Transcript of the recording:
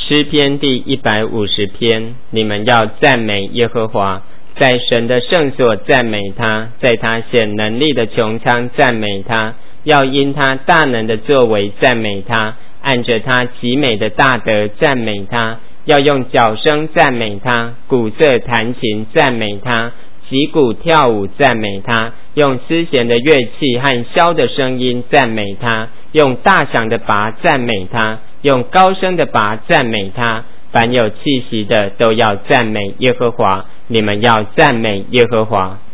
诗篇第150篇，你们要赞美耶和华，在神的圣所赞美他，在他显能力的穹苍赞美他，要因他大能的作为赞美他，按着他极美的大德赞美他，要用角声赞美他，鼓瑟弹琴赞美他，击鼓跳舞赞美他，用丝弦的乐器和箫的声音赞美他，用大响的钹赞美他，用高声的钹赞美他。凡有气息的都要赞美耶和华，你们要赞美耶和华。